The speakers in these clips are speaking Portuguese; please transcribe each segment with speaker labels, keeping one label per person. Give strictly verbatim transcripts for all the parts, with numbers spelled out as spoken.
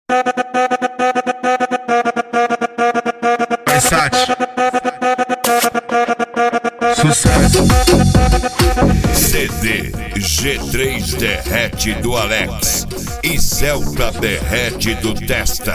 Speaker 1: Versace. Sucesso.
Speaker 2: C D G três Derrete do Alex e Celta Derrete do Testa.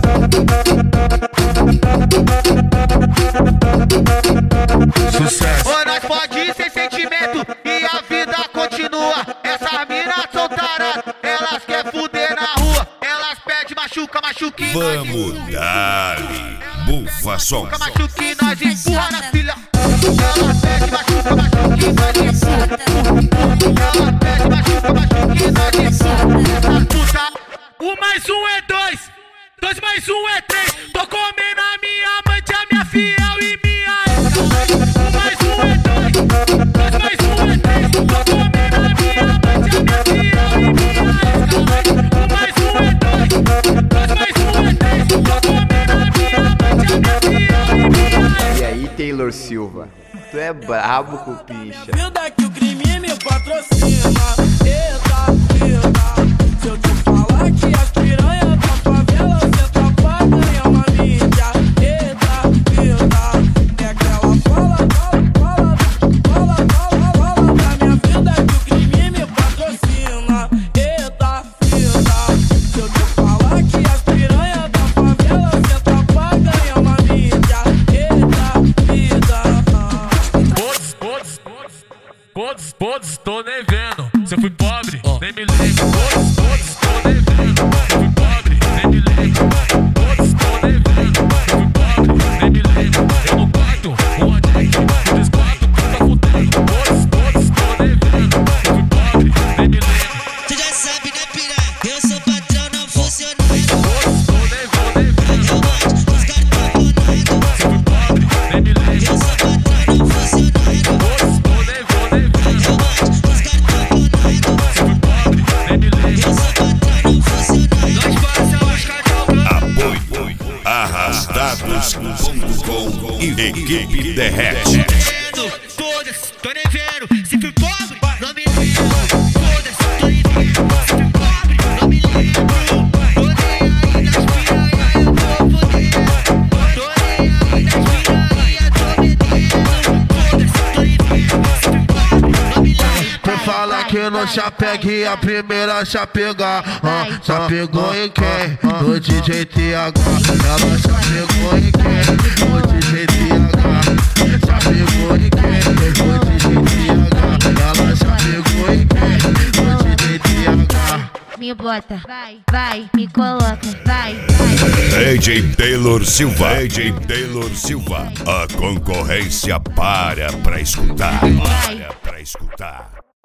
Speaker 1: Sucesso.
Speaker 3: Ô, nós pode ir sem sentimento e a vida continua. Essas minas são taradas, elas querem fuder na rua. Elas pedem machuca, machuca e nós
Speaker 2: Vamos dar-lhe bufa som.
Speaker 3: machuca, machuca e nós empurra na filha. Elas pedem machuca, machuca e nós empurra. Elas pedem machuca, machuca e nós empurra. Essa puta.
Speaker 4: Um mais um é dois, dois mais um é três. Tô comendo a minha amante, a minha fiel e minha ex. Um mais um é dois, dois mais um é três. Tô comendo a minha amante, a minha fiel e minha ex. Um mais um é dois, dois mais um é três. Tô comendo a minha amante, a minha fiel e minha ex.
Speaker 5: E aí, Taylor Silva, tu é brabo com pincha.
Speaker 6: Vida que o crime me patrocina. Eita, vida. Se eu te falar que as piranhas da favela cê tá pra ganhar uma mídia. Eita, vida. É aquela fala, fala, fala, fala, fala pra minha vida que o crime me patrocina. Eita, vida. Se eu te falar que as piranhas da favela cê tá pra ganhar uma mídia. Eita, vida.
Speaker 4: Todos, todos, todos, todos, todos, tô nem vendo. Se eu fui pobre, nem me lembro. Todos, todos, tô nem vendo. Se eu fui pobre, nem me lembro. Todos, tô nem vendo. Se eu fui pobre, nem me lembro. Eu não bato, um adicto, eu desbato, tá fudendo. Todos, todos, tô nem vendo. Se eu fui pobre, nem me lembro.
Speaker 7: Tu já sabe, né, piranha? Eu sou patrão, não funcionário.
Speaker 4: Todos, tô nem vendo, nem vendo.
Speaker 7: Eu gosto dos cartões.
Speaker 4: Se eu fui pobre, nem me lembro.
Speaker 7: Eu sou patrão, não funcionário.
Speaker 4: Todos, tô nem vendo, nem vendo.
Speaker 7: Eu gosto dos cartões.
Speaker 4: Se eu fui pobre, nem me lembro.
Speaker 7: Eu sou patrão, não funcionário.
Speaker 3: Nós passamos cartão.
Speaker 2: Apoio Arrastados ponto com e Equipe Derrete.
Speaker 3: Foda-se, tô nem vendo. Se fui pobre, não me lembro. Foda-se, tô nem vendo. Se fui pobre, não me lembro. Tô nem aí nas piranhas, eu tô fodendo. Tô nem aí nas piranhas, tô metendo. Foda-se, tô nem vendo. Se fui pobre, não me lembro.
Speaker 1: Tu fala que não já pegue a primeira já pegar. Ah, já pegou em quem? No D J T H. Ela já pegou em quem? No D J T H. Já pegou em quem? No D J T H. Ela já pegou em quem? No D J T H.
Speaker 8: Me bota, vai, vai, me coloca, vai, vai.
Speaker 2: D J Taylor Silva. D J Taylor Silva. A concorrência para pra escutar. Para pra escutar.